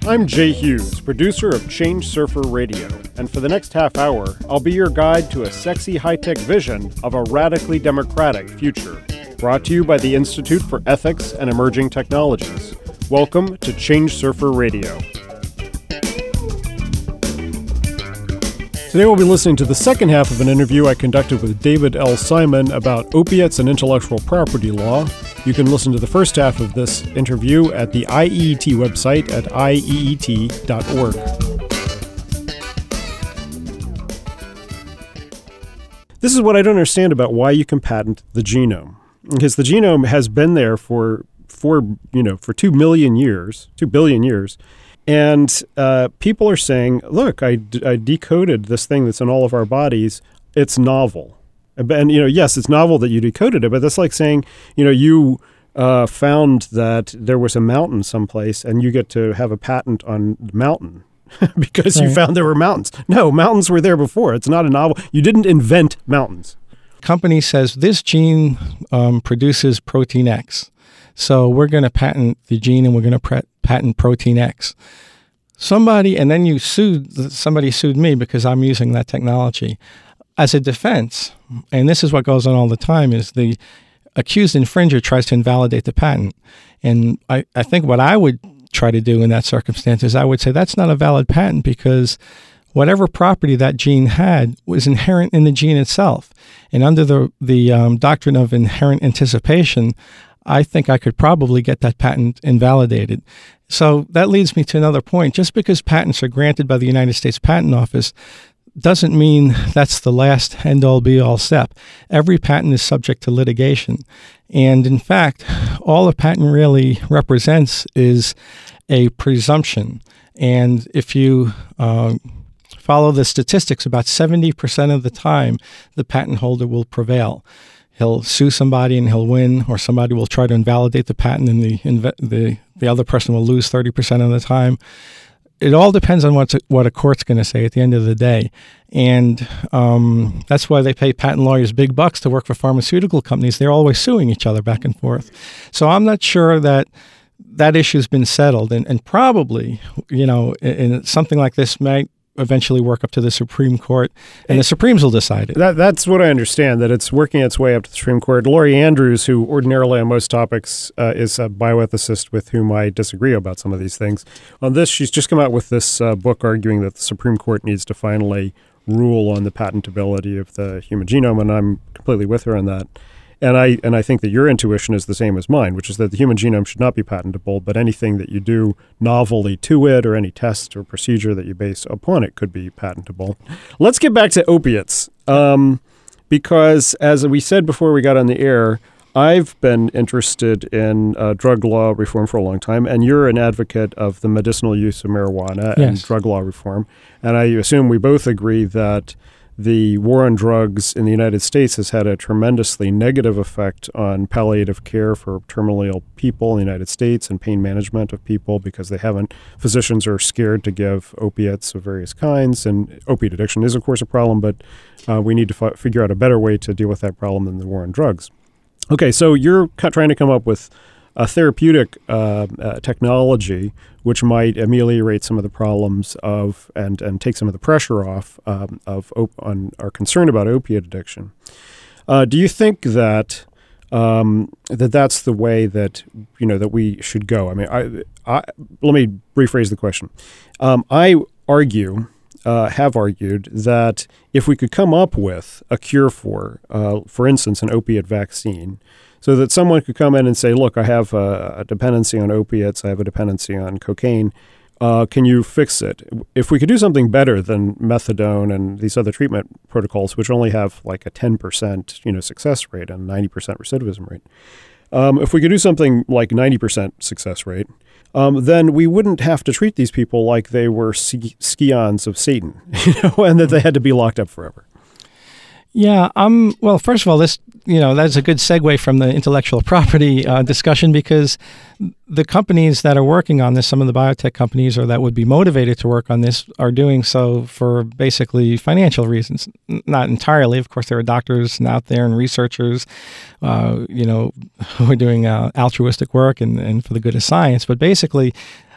I'm Jay Hughes, producer of Change Surfer Radio, and for the next half hour, I'll be your guide to a sexy high-tech vision of a radically democratic future. Brought to you by the Institute for Ethics and Emerging Technologies. Welcome to Change Surfer Radio. Today we'll be listening to the second half of an interview I conducted with David L. Simon about opiates and intellectual property law. You can listen to the first half of this interview at the IEET website at ieet.org. This is what I don't understand about why you can patent the genome. Because the genome has been there for 2 billion years. And people are saying, look, I decoded this thing that's in all of our bodies. It's novel. And, yes, it's novel that you decoded it, but that's like saying, you found that there was a mountain someplace and you get to have a patent on the mountain because you found there were mountains. No, mountains were there before. It's not a novel. You didn't invent mountains. Company says this gene produces protein X. So we're going to patent the gene and we're going to patent protein X. Somebody sued me because I'm using that technology. As a defense, and this is what goes on all the time, is the accused infringer tries to invalidate the patent. And I think what I would try to do in that circumstance is I would say that's not a valid patent because whatever property that gene had was inherent in the gene itself. And under the doctrine of inherent anticipation, I think I could probably get that patent invalidated. So that leads me to another point. Just because patents are granted by the United States Patent Office doesn't mean that's the last end-all be-all step. Every patent is subject to litigation. And in fact, all a patent really represents is a presumption. And if you follow the statistics, about 70% of the time, the patent holder will prevail. He'll sue somebody and he'll win, or somebody will try to invalidate the patent and the other person will lose 30% of the time. It all depends on what a court's going to say at the end of the day. And that's why they pay patent lawyers big bucks to work for pharmaceutical companies. They're always suing each other back and forth. So I'm not sure that issue's been settled. And probably, in something like this might eventually work up to the Supreme Court, and the Supremes will decide it. That's what I understand, that it's working its way up to the Supreme Court. Lori Andrews, who ordinarily on most topics is a bioethicist with whom I disagree about some of these things. On this, she's just come out with this book arguing that the Supreme Court needs to finally rule on the patentability of the human genome, and I'm completely with her on that. And I think that your intuition is the same as mine, which is that the human genome should not be patentable, but anything that you do novelly to it or any test or procedure that you base upon it could be patentable. Let's get back to opiates, because as we said before we got on the air, I've been interested in drug law reform for a long time, and you're an advocate of the medicinal use of marijuana and drug law reform. And I assume we both agree that the war on drugs in the United States has had a tremendously negative effect on palliative care for terminally ill people in the United States and pain management of people because physicians are scared to give opiates of various kinds. And opiate addiction is, of course, a problem, but we need to figure out a better way to deal with that problem than the war on drugs. Okay, so you're trying to come up with a therapeutic technology which might ameliorate some of the problems of and take some of the pressure off on our concern about opiate addiction. Do you think that that's the way that that we should go? I mean, let me rephrase the question. I have argued that if we could come up with a cure for instance, an opiate vaccine, so that someone could come in and say, look, I have a dependency on opiates, I have a dependency on cocaine, can you fix it? If we could do something better than methadone and these other treatment protocols, which only have like a 10% success rate and 90% recidivism rate, if we could do something like 90% success rate, then we wouldn't have to treat these people like they were scions of Satan, and that they had to be locked up forever. Yeah. Well, first of all, this, that's a good segue from the intellectual property discussion, because the companies that are working on this, some of the biotech companies or that would be motivated to work on this, are doing so for basically financial reasons. Not entirely. Of course, there are doctors out there and researchers, who are doing altruistic work and for the good of science. But basically,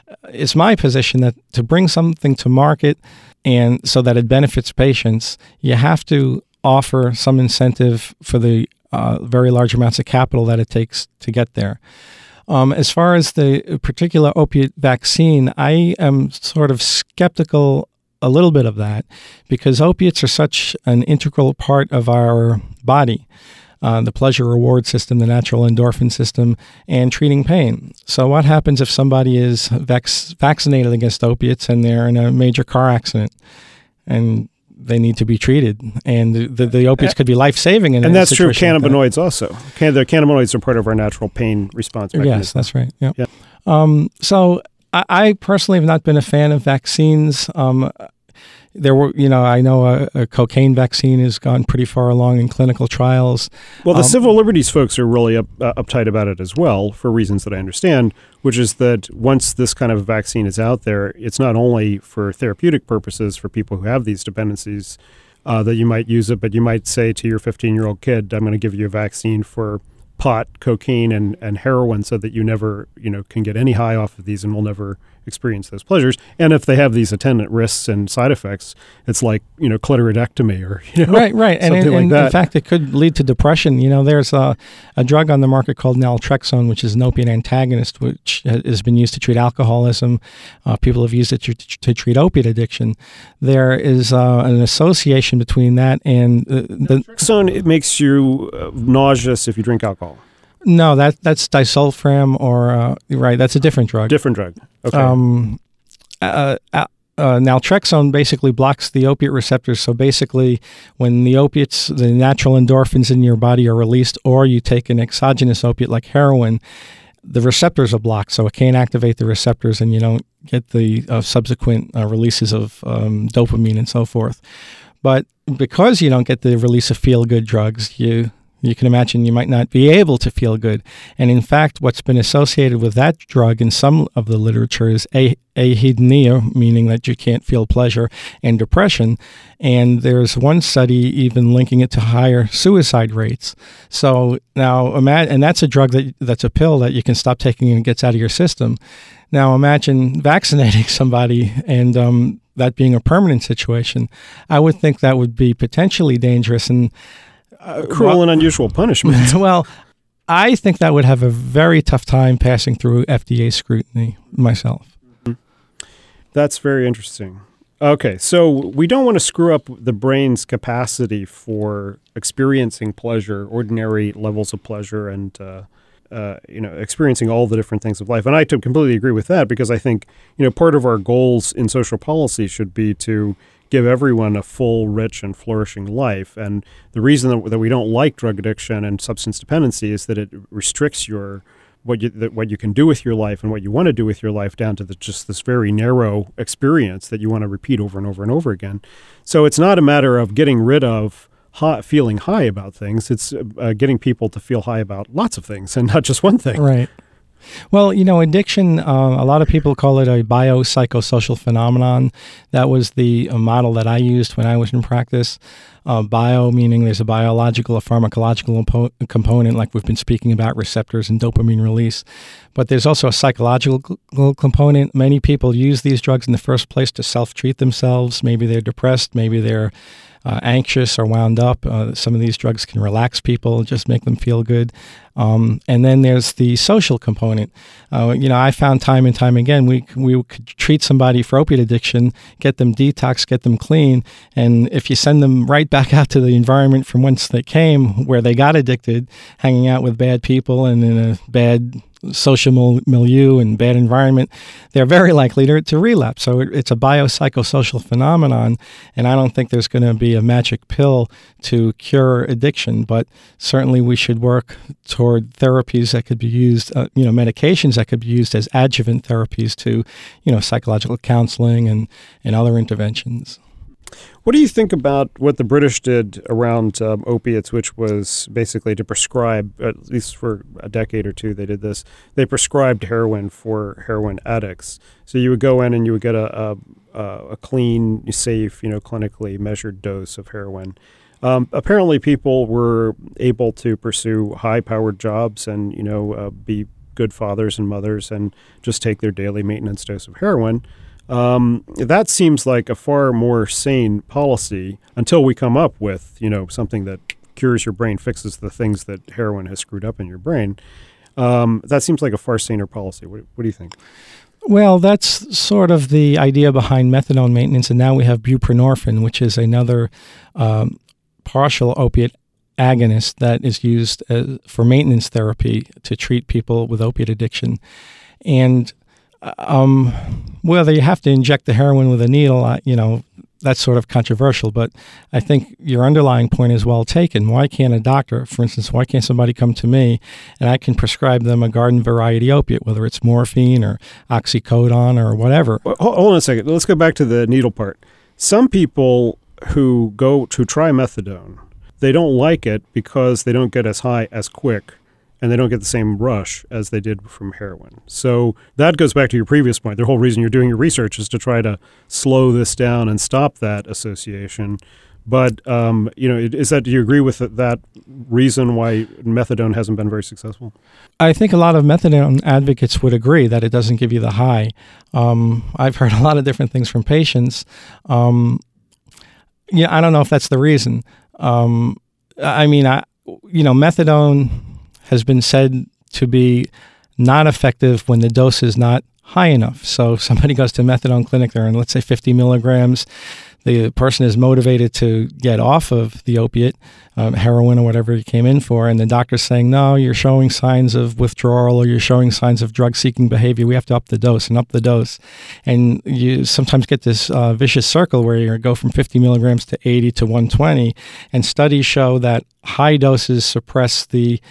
it's my position that to bring something to market and so that it benefits patients, you have to offer some incentive for the very large amounts of capital that it takes to get there. As far as the particular opiate vaccine, I am sort of skeptical a little bit of that because opiates are such an integral part of our body, the pleasure reward system, the natural endorphin system, and treating pain. So what happens if somebody is vaccinated against opiates and they're in a major car accident and they need to be treated, and the opiates could be life-saving. And that's true of cannabinoids also. The cannabinoids are part of our natural pain response mechanism. Yes, that's right. Yeah. So I personally have not been a fan of vaccines. There were, I know a cocaine vaccine has gone pretty far along in clinical trials. Well, the civil liberties folks are really uptight about it as well, for reasons that I understand, which is that once this kind of vaccine is out there, it's not only for therapeutic purposes for people who have these dependencies that you might use it, but you might say to your 15-year-old kid, I'm going to give you a vaccine for pot, cocaine, and heroin so that you never, can get any high off of these and will never experience those pleasures. And if they have these attendant risks and side effects, it's like, clitoridectomy or, right. And like that. In fact, it could lead to depression. There's a drug on the market called naltrexone, which is an opiate antagonist, which has been used to treat alcoholism. People have used it to treat opiate addiction. There is an association between that and naltrexone. It makes you nauseous if you drink alcohol. No, that's disulfiram, or right. That's a different drug. Different drug. Okay. Naltrexone basically blocks the opiate receptors. So basically, when the opiates, the natural endorphins in your body are released, or you take an exogenous opiate like heroin, the receptors are blocked. So it can't activate the receptors, and you don't get the subsequent releases of dopamine and so forth. But because you don't get the release of feel-good drugs, you can imagine you might not be able to feel good. And in fact, what's been associated with that drug in some of the literature is ahedonia, meaning that you can't feel pleasure, and depression. And there's one study even linking it to higher suicide rates. So now imagine, and that's a drug that's a pill that you can stop taking and it gets out of your system. Now imagine vaccinating somebody and that being a permanent situation. I would think that would be potentially dangerous and cruel and unusual punishment. Well, I think that would have a very tough time passing through FDA scrutiny myself. That's very interesting. Okay, so we don't want to screw up the brain's capacity for experiencing pleasure, ordinary levels of pleasure, and experiencing all the different things of life. And I completely agree with that because I think part of our goals in social policy should be to give everyone a full, rich, and flourishing life. And the reason that we don't like drug addiction and substance dependency is that it restricts what you can do with your life and what you want to do with your life down to just this very narrow experience that you want to repeat over and over and over again. So it's not a matter of getting rid of feeling high about things. It's getting people to feel high about lots of things and not just one thing. Right. Well, addiction, a lot of people call it a biopsychosocial phenomenon. That was the model that I used when I was in practice. Bio meaning there's a biological, a pharmacological component, like we've been speaking about, receptors and dopamine release. But there's also a psychological component. Many people use these drugs in the first place to self-treat themselves. Maybe they're depressed, maybe they're anxious or wound up. Some of these drugs can relax people, just make them feel good. And then there's the social component. I found time and time again, we could treat somebody for opiate addiction, get them detox, get them clean. And if you send them right back out to the environment from whence they came, where they got addicted, hanging out with bad people and in a bad social milieu and bad environment, they're very likely to relapse. So it's a biopsychosocial phenomenon, and I don't think there's going to be a magic pill to cure addiction, but certainly we should work toward therapies that could be used, medications that could be used as adjuvant therapies to, psychological counseling and other interventions. What do you think about what the British did around opiates, which was basically to prescribe, at least for a decade or two they did this, they prescribed heroin for heroin addicts. So you would go in and you would get a clean, safe, clinically measured dose of heroin. Apparently people were able to pursue high-powered jobs and, be good fathers and mothers and just take their daily maintenance dose of heroin. That seems like a far more sane policy until we come up with, something that cures your brain, fixes the things that heroin has screwed up in your brain. That seems like a far saner policy. What do you think? Well, that's sort of the idea behind methadone maintenance, and now we have buprenorphine, which is another partial opiate agonist that is used for maintenance therapy to treat people with opiate addiction. And whether you have to inject the heroin with a needle, that's sort of controversial, but I think your underlying point is well taken. Why can't a doctor, for instance, why can't somebody come to me and I can prescribe them a garden variety opiate, whether it's morphine or oxycodone or whatever? Well, hold on a second. Let's go back to the needle part. Some people who go to try methadone, they don't like it because they don't get as high as quick and they don't get the same rush as they did from heroin. So that goes back to your previous point. The whole reason you're doing your research is to try to slow this down and stop that association. But, do you agree with that reason why methadone hasn't been very successful? I think a lot of methadone advocates would agree that it doesn't give you the high. I've heard a lot of different things from patients. I don't know if that's the reason. Methadone has been said to be not effective when the dose is not high enough. So somebody goes to a methadone clinic, they're on, let's say, 50 milligrams. The person is motivated to get off of the opiate, heroin or whatever he came in for, and the doctor's saying, no, you're showing signs of withdrawal or you're showing signs of drug-seeking behavior. We have to up the dose and up the dose. And you sometimes get this vicious circle where you go from 50 milligrams to 80 to 120, and studies show that high doses suppress the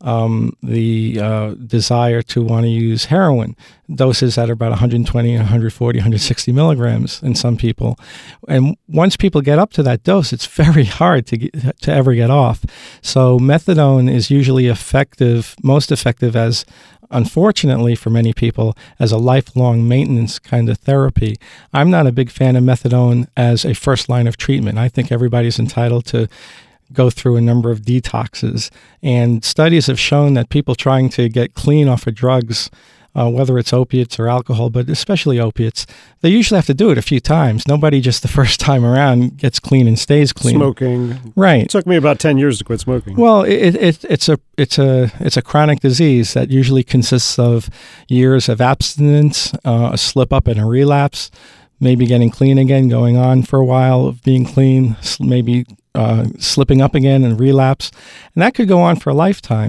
desire to want to use heroin. Doses at about 120, 140, 160 milligrams in some people. And once people get up to that dose, it's very hard to ever get off. So methadone is usually most effective as, unfortunately for many people, as a lifelong maintenance kind of therapy. I'm not a big fan of methadone as a first line of treatment. I think everybody's entitled to go through a number of detoxes. And studies have shown that people trying to get clean off of drugs, whether it's opiates or alcohol, but especially opiates, they usually have to do it a few times. Nobody just the first time around gets clean and stays clean. Smoking. Right. It took me about 10 years to quit smoking. Well, it's a chronic disease that usually consists of years of abstinence, a slip up and a relapse, maybe getting clean again, going on for a while of being clean, maybe slipping up again and relapse. And that could go on for a lifetime.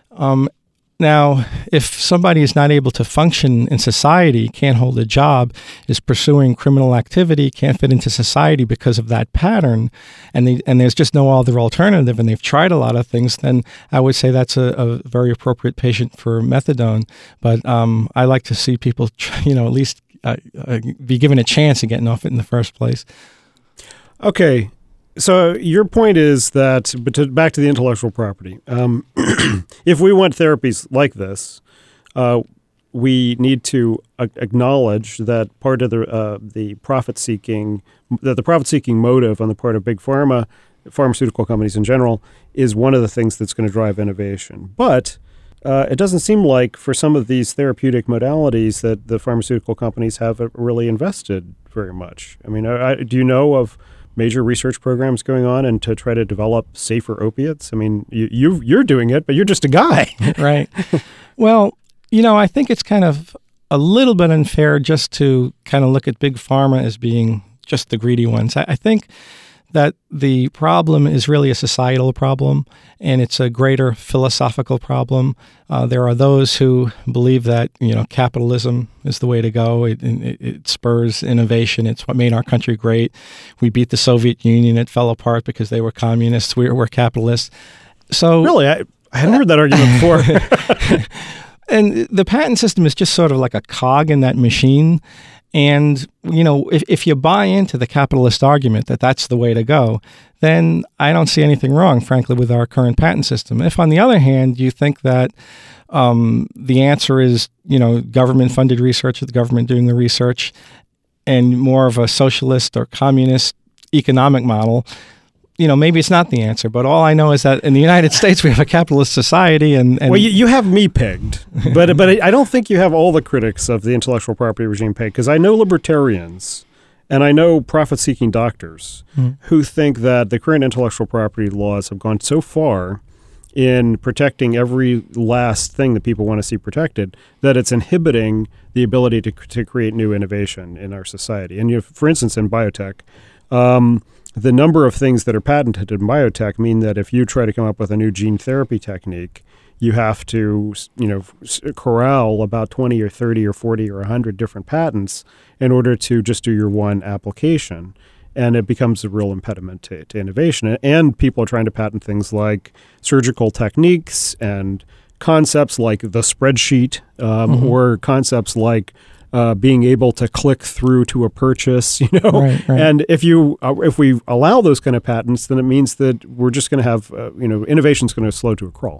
Now, if somebody is not able to function in society, can't hold a job, is pursuing criminal activity, can't fit into society because of that pattern, and there's just no other alternative, and they've tried a lot of things, then I would say that's a very appropriate patient for methadone. But I like to see people, at least be given a chance of getting off it in the first place. Okay. So your point is that, back to the intellectual property, if we want therapies like this, we need to acknowledge that part of the profit-seeking motive on the part of big pharmaceutical companies in general, is one of the things that's going to drive innovation. But it doesn't seem like for some of these therapeutic modalities that the pharmaceutical companies haven't really invested very much. I mean, do you know of major research programs going on and to try to develop safer opiates? I mean, you're doing it, but you're just a guy. Right. Well, I think it's kind of a little bit unfair just to kind of look at big pharma as being just the greedy ones. I think that the problem is really a societal problem, and it's a greater philosophical problem. There are those who believe that capitalism is the way to go. It spurs innovation. It's what made our country great. We beat the Soviet Union. It fell apart because they were communists. We're capitalists. So really, I hadn't heard that argument before. And the patent system is just sort of like a cog in that machine. And, if you buy into the capitalist argument that that's the way to go, then I don't see anything wrong, frankly, with our current patent system. If, on the other hand, you think that the answer is, government-funded research, the government doing the research, and more of a socialist or communist economic model, maybe it's not the answer, but all I know is that in the United States we have a capitalist society, and well, you have me pegged, but I don't think you have all the critics of the intellectual property regime pegged, because I know libertarians and I know profit-seeking doctors who think that the current intellectual property laws have gone so far in protecting every last thing that people want to see protected that it's inhibiting the ability to create new innovation in our society. And for instance, in biotech, the number of things that are patented in biotech mean that if you try to come up with a new gene therapy technique, you have to, corral about 20 or 30 or 40 or 100 different patents in order to just do your one application. And it becomes a real impediment to innovation. And people are trying to patent things like surgical techniques and concepts like the spreadsheet, or concepts like being able to click through to a purchase, Right. And if we allow those kind of patents, then it means that we're just going to have, innovation's going to slow to a crawl.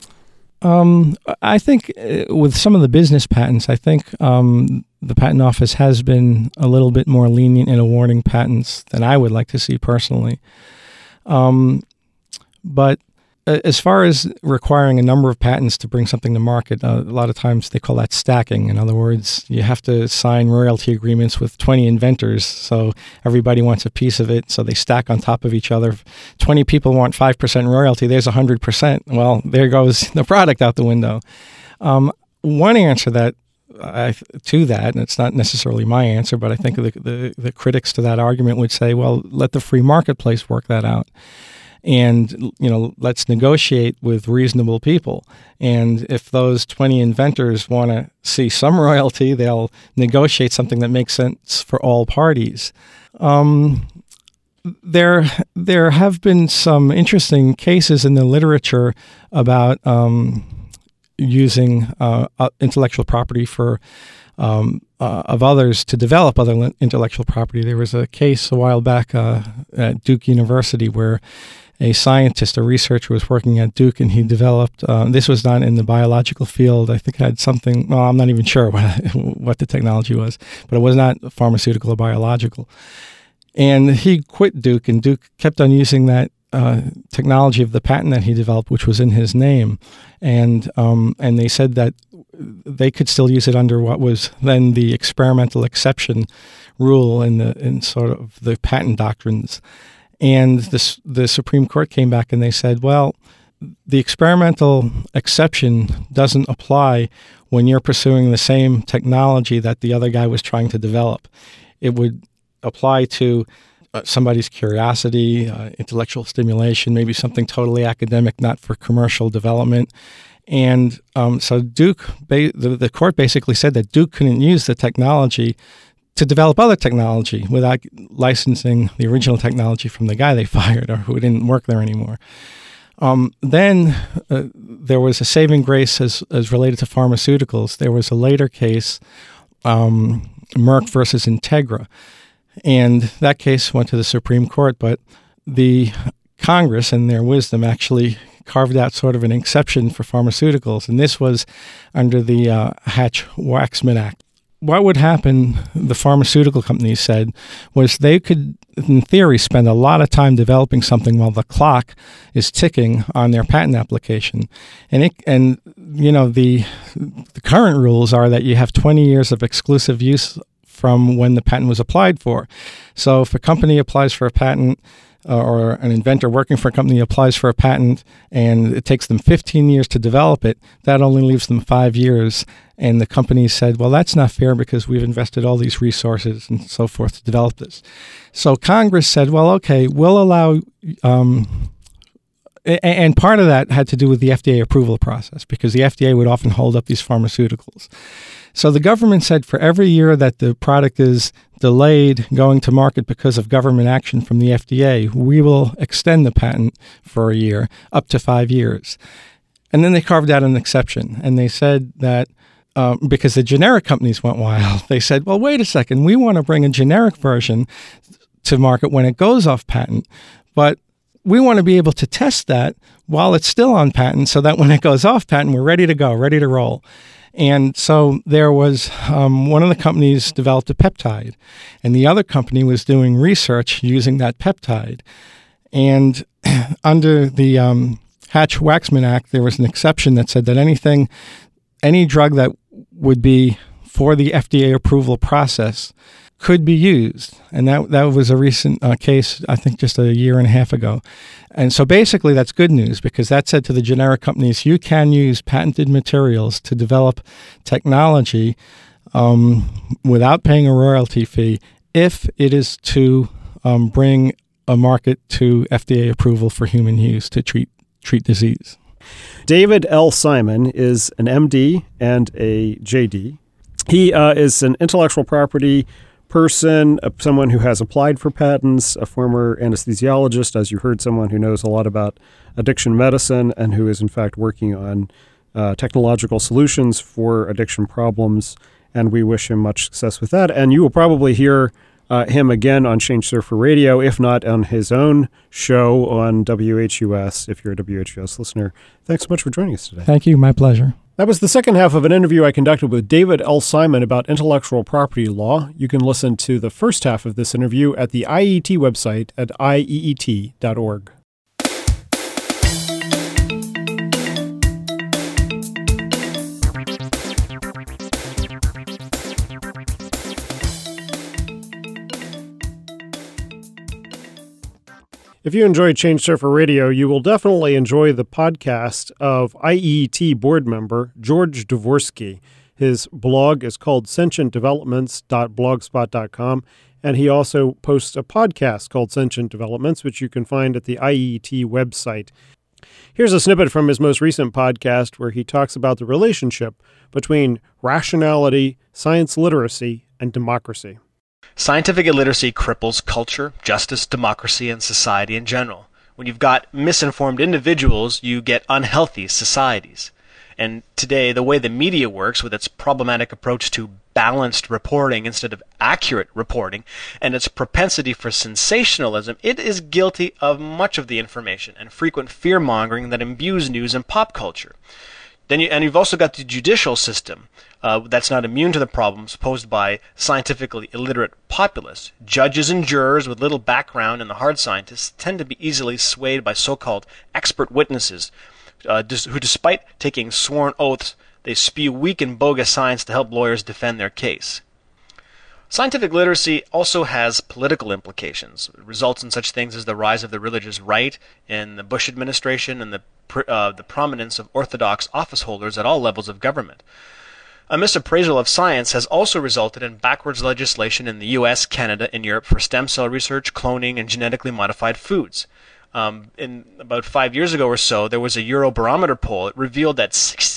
I think with some of the business patents, I think the Patent Office has been a little bit more lenient in awarding patents than I would like to see personally. But as far as requiring a number of patents to bring something to market, a lot of times they call that stacking. In other words, you have to sign royalty agreements with 20 inventors, so everybody wants a piece of it, so they stack on top of each other. If 20 people want 5% royalty, there's 100%. Well, there goes the product out the window. One answer to that, and it's not necessarily my answer, but I think the critics to that argument would say, well, let the free marketplace work that out. And, let's negotiate with reasonable people. And if those 20 inventors want to see some royalty, they'll negotiate something that makes sense for all parties. There have been some interesting cases in the literature about using intellectual property for of others to develop other intellectual property. There was a case a while back at Duke University where a scientist, a researcher, was working at Duke, and he developed, this was not in the biological field. I think it had something, well, I'm not even sure what the technology was, but it was not pharmaceutical or biological. And he quit Duke, and Duke kept on using that technology of the patent that he developed, which was in his name. And they said that they could still use it under what was then the experimental exception rule in sort of the patent doctrines. And the Supreme Court came back and they said, well, the experimental exception doesn't apply when you're pursuing the same technology that the other guy was trying to develop. It would apply to somebody's curiosity, intellectual stimulation, maybe something totally academic, not for commercial development. And so Duke, the court basically said that Duke couldn't use the technology to develop other technology without licensing the original technology from the guy they fired or who didn't work there anymore. Then there was a saving grace as related to pharmaceuticals. There was a later case, Merck versus Integra. And that case went to the Supreme Court, but the Congress, in their wisdom, actually carved out sort of an exception for pharmaceuticals. And this was under the Hatch-Waxman Act. What would happen, the pharmaceutical companies said, was they could, in theory, spend a lot of time developing something while the clock is ticking on their patent application. And the current rules are that you have 20 years of exclusive use from when the patent was applied for. So if a company applies for a patent, or an inventor working for a company applies for a patent and it takes them 15 years to develop it, that only leaves them 5 years. And the company said, well, that's not fair because we've invested all these resources and so forth to develop this. So Congress said, well, okay, we'll allow, and part of that had to do with the FDA approval process because the FDA would often hold up these pharmaceuticals. So the government said for every year that the product is delayed going to market because of government action from the FDA, we will extend the patent for a year, up to 5 years. And then they carved out an exception. And they said that because the generic companies went wild, they said, well, wait a second, we want to bring a generic version to market when it goes off patent, but we want to be able to test that while it's still on patent so that when it goes off patent, we're ready to go, ready to roll. And so there was one of the companies developed a peptide, and the other company was doing research using that peptide. And under the Hatch-Waxman Act, there was an exception that said that any drug that would be for the FDA approval process could be used. And that was a recent case, I think just a year and a half ago. And so basically that's good news, because that said to the generic companies, you can use patented materials to develop technology without paying a royalty fee if it is to bring a market to FDA approval for human use to treat disease. David L. Simon is an MD and a JD. He is an intellectual property person, someone who has applied for patents, a former anesthesiologist, as you heard, someone who knows a lot about addiction medicine and who is in fact working on technological solutions for addiction problems. And we wish him much success with that. And you will probably hear him again on Change Surfer Radio, if not on his own show on WHUS, if you're a WHUS listener. Thanks so much for joining us today. Thank you. My pleasure. That was the second half of an interview I conducted with David L. Simon about intellectual property law. You can listen to the first half of this interview at the IET website at IEET.org. If you enjoy Change Surfer Radio, you will definitely enjoy the podcast of IEET board member George Dvorsky. His blog is called sentientdevelopments.blogspot.com, and he also posts a podcast called Sentient Developments, which you can find at the IEET website. Here's a snippet from his most recent podcast where he talks about the relationship between rationality, science literacy, and democracy. Scientific illiteracy cripples culture, justice, democracy, and society in general. When you've got misinformed individuals, you get unhealthy societies. And today, the way the media works with its problematic approach to balanced reporting instead of accurate reporting, and its propensity for sensationalism, it is guilty of much of the information and frequent fear-mongering that imbues news and pop culture. You've also got the judicial system that's not immune to the problems posed by scientifically illiterate populace. Judges and jurors with little background in the hard scientists tend to be easily swayed by so-called expert witnesses who, despite taking sworn oaths, they spew weak and bogus science to help lawyers defend their case. Scientific literacy also has political implications. It results in such things as the rise of the religious right in the Bush administration and the prominence of orthodox office holders at all levels of government. A misappraisal of science has also resulted in backwards legislation in the US, Canada, and Europe for stem cell research, cloning, and genetically modified foods. In about 5 years ago or so, there was a Eurobarometer poll. It revealed that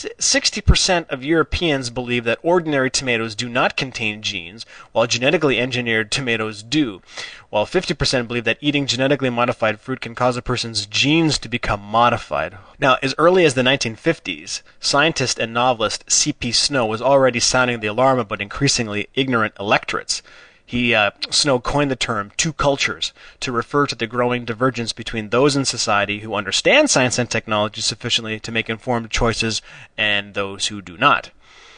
60% of Europeans believe that ordinary tomatoes do not contain genes, while genetically engineered tomatoes do, while 50% believe that eating genetically modified fruit can cause a person's genes to become modified. Now, as early as the 1950s, scientist and novelist C.P. Snow was already sounding the alarm about increasingly ignorant electorates. Snow coined the term two cultures to refer to the growing divergence between those in society who understand science and technology sufficiently to make informed choices and those who do not.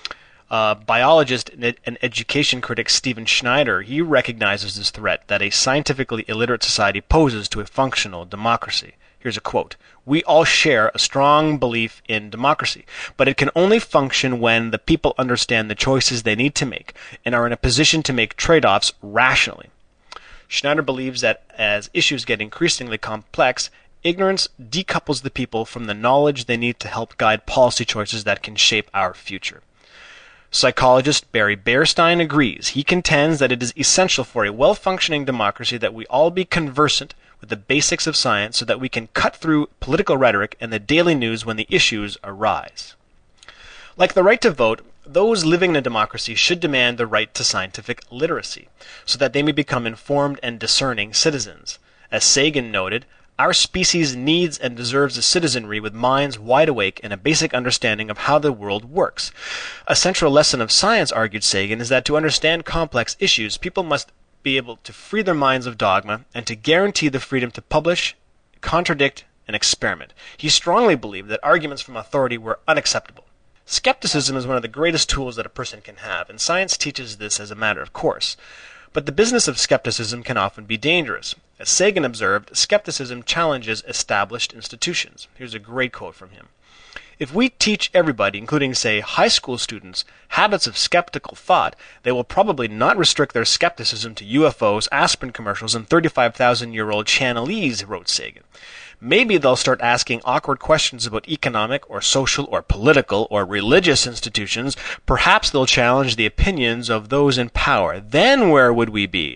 Biologist and education critic Stephen Schneider, he recognizes this threat that a scientifically illiterate society poses to a functional democracy. Here's a quote. "We all share a strong belief in democracy, but it can only function when the people understand the choices they need to make and are in a position to make trade-offs rationally." Schneider believes that as issues get increasingly complex, ignorance decouples the people from the knowledge they need to help guide policy choices that can shape our future. Psychologist Barry Bearstein agrees. He contends that it is essential for a well-functioning democracy that we all be conversant with the basics of science so that we can cut through political rhetoric and the daily news when the issues arise. Like the right to vote, those living in a democracy should demand the right to scientific literacy so that they may become informed and discerning citizens. As Sagan noted, our species needs and deserves a citizenry with minds wide awake and a basic understanding of how the world works. A central lesson of science, argued Sagan, is that to understand complex issues, people must be able to free their minds of dogma and to guarantee the freedom to publish, contradict, and experiment. He strongly believed that arguments from authority were unacceptable. Skepticism is one of the greatest tools that a person can have, and science teaches this as a matter of course. But the business of skepticism can often be dangerous. As Sagan observed, skepticism challenges established institutions. Here's a great quote from him. If we teach everybody, including, say, high school students, habits of skeptical thought, they will probably not restrict their skepticism to UFOs, aspirin commercials, and 35,000-year-old Channelese, wrote Sagan. Maybe they'll start asking awkward questions about economic or social or political or religious institutions. Perhaps they'll challenge the opinions of those in power. Then where would we be?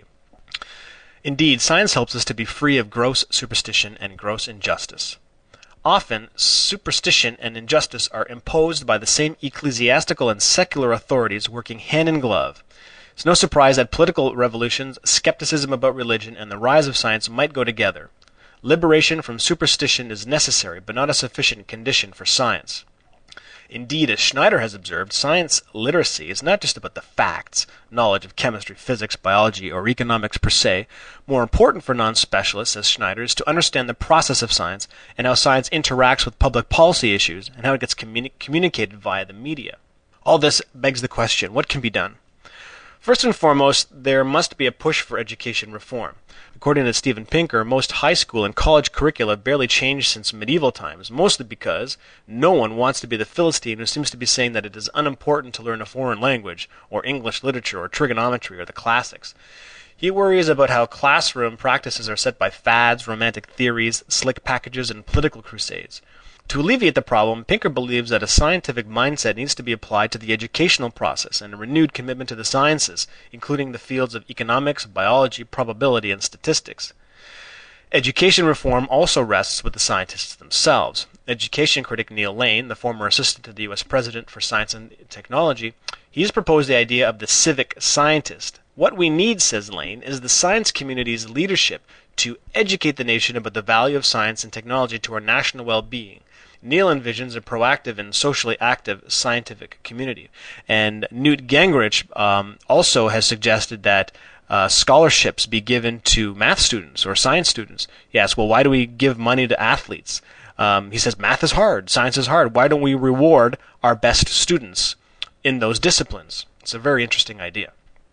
Indeed, science helps us to be free of gross superstition and gross injustice. Often, superstition and injustice are imposed by the same ecclesiastical and secular authorities working hand in glove. It's no surprise that political revolutions, skepticism about religion, and the rise of science might go together. Liberation from superstition is necessary, but not a sufficient condition for science. Indeed, as Schneider has observed, science literacy is not just about the facts, knowledge of chemistry, physics, biology, or economics per se. More important for non-specialists, as Schneider, is to understand the process of science and how science interacts with public policy issues and how it gets communicated via the media. All this begs the question, what can be done? First and foremost, there must be a push for education reform. According to Steven Pinker, most high school and college curricula barely changed since medieval times, mostly because no one wants to be the Philistine who seems to be saying that it is unimportant to learn a foreign language, or English literature, or trigonometry, or the classics. He worries about how classroom practices are set by fads, romantic theories, slick packages, and political crusades. To alleviate the problem, Pinker believes that a scientific mindset needs to be applied to the educational process and a renewed commitment to the sciences, including the fields of economics, biology, probability, and statistics. Education reform also rests with the scientists themselves. Education critic Neil Lane, the former assistant to the U.S. President for Science and Technology, he's proposed the idea of the civic scientist. What we need, says Lane, is the science community's leadership to educate the nation about the value of science and technology to our national well-being. Neil envisions a proactive and socially active scientific community. And Newt Gingrich also has suggested that scholarships be given to math students or science students. He asks, well, why do we give money to athletes? He says, math is hard, science is hard. Why don't we reward our best students in those disciplines? It's a very interesting idea.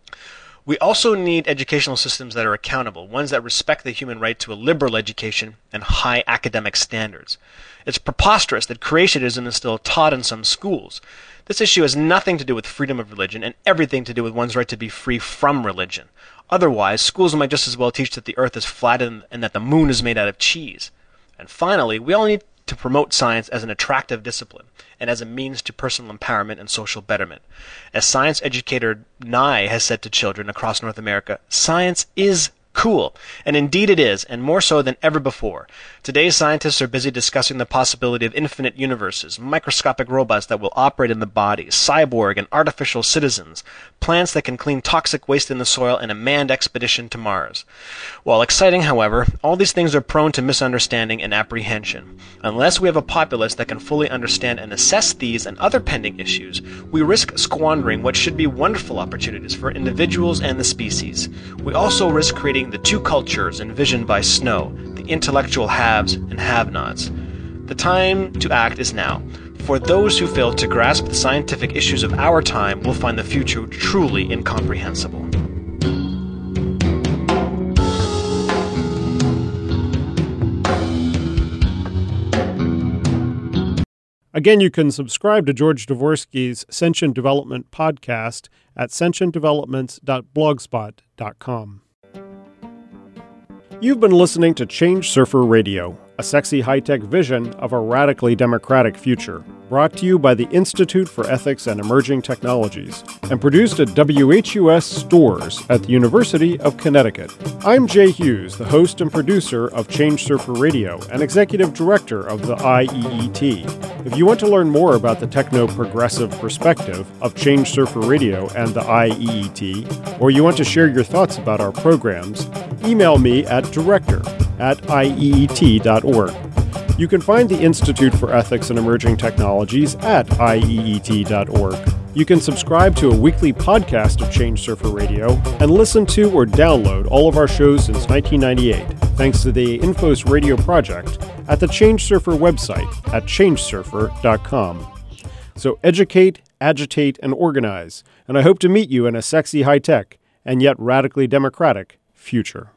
We also need educational systems that are accountable, ones that respect the human right to a liberal education and high academic standards. It's preposterous that creationism is still taught in some schools. This issue has nothing to do with freedom of religion and everything to do with one's right to be free from religion. Otherwise, schools might just as well teach that the earth is flat and that the moon is made out of cheese. And finally, we all need to promote science as an attractive discipline and as a means to personal empowerment and social betterment. As science educator Nye has said to children across North America, science is cool. And indeed it is, and more so than ever before. Today, scientists are busy discussing the possibility of infinite universes, microscopic robots that will operate in the body, cyborg and artificial citizens, plants that can clean toxic waste in the soil, and a manned expedition to Mars. While exciting, however, all these things are prone to misunderstanding and apprehension. Unless we have a populace that can fully understand and assess these and other pending issues, we risk squandering what should be wonderful opportunities for individuals and the species. We also risk creating the two cultures envisioned by Snow, the intellectual haves and have-nots. The time to act is now. For those who fail to grasp the scientific issues of our time will find the future truly incomprehensible. Again, you can subscribe to George Dvorsky's Sentient Development podcast at sentientdevelopments.blogspot.com. You've been listening to Change Surfer Radio, a sexy high-tech vision of a radically democratic future, brought to you by the Institute for Ethics and Emerging Technologies, and produced at WHUS Stores at the University of Connecticut. I'm Jay Hughes, the host and producer of Change Surfer Radio and executive director of the IEET. If you want to learn more about the techno-progressive perspective of Change Surfer Radio and the IEET, or you want to share your thoughts about our programs, email me at director@ieet.org. You can find the Institute for Ethics and Emerging Technologies at ieet.org. You can subscribe to a weekly podcast of Change Surfer Radio and listen to or download all of our shows since 1998, thanks to the Infos Radio Project at the Change Surfer website at changesurfer.com. So educate, agitate, and organize, and I hope to meet you in a sexy high-tech and yet radically democratic future.